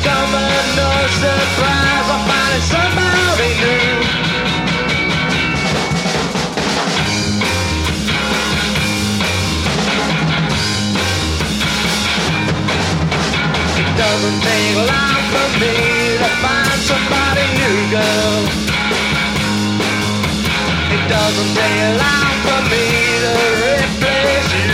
come as no surprise. I'm finding somebody new. It doesn't take long for me to find somebody new, girl. It doesn't take long for me to replace you.